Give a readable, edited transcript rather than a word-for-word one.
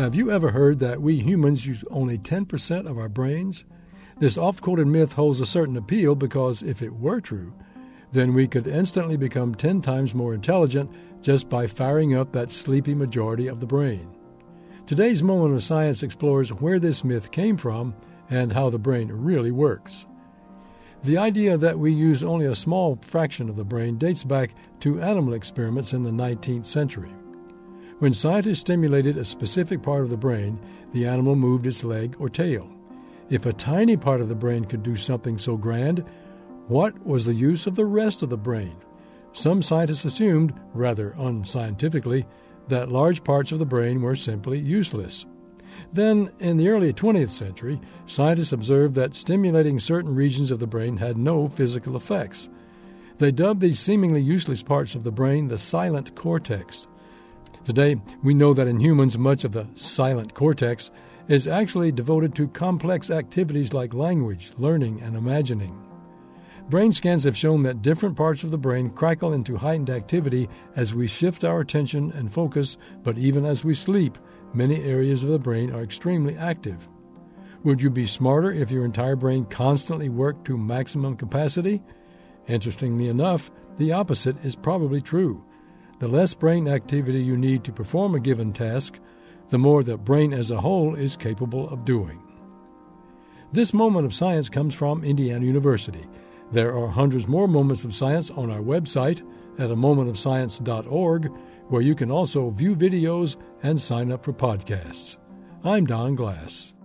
Have you ever heard that we humans use only 10% of our brains? This oft-quoted myth holds a certain appeal because if it were true, then we could instantly become 10 times more intelligent just by firing up that sleepy majority of the brain. Today's Moment of Science explores where this myth came from and how the brain really works. The idea that we use only a small fraction of the brain dates back to animal experiments in the 19th century. When scientists stimulated a specific part of the brain, the animal moved its leg or tail. If a tiny part of the brain could do something so grand, what was the use of the rest of the brain? Some scientists assumed, rather unscientifically, that large parts of the brain were simply useless. Then, in the early 20th century, scientists observed that stimulating certain regions of the brain had no physical effects. They dubbed these seemingly useless parts of the brain the silent cortex. Today, we know that in humans, much of the silent cortex is actually devoted to complex activities like language, learning, and imagining. Brain scans have shown that different parts of the brain crackle into heightened activity as we shift our attention and focus, but even as we sleep, many areas of the brain are extremely active. Would you be smarter if your entire brain constantly worked to maximum capacity? Interestingly enough, the opposite is probably true. The less brain activity you need to perform a given task, the more the brain as a whole is capable of doing. This Moment of Science comes from Indiana University. There are hundreds more moments of science on our website at amomentofscience.org, where you can also view videos and sign up for podcasts. I'm Don Glass.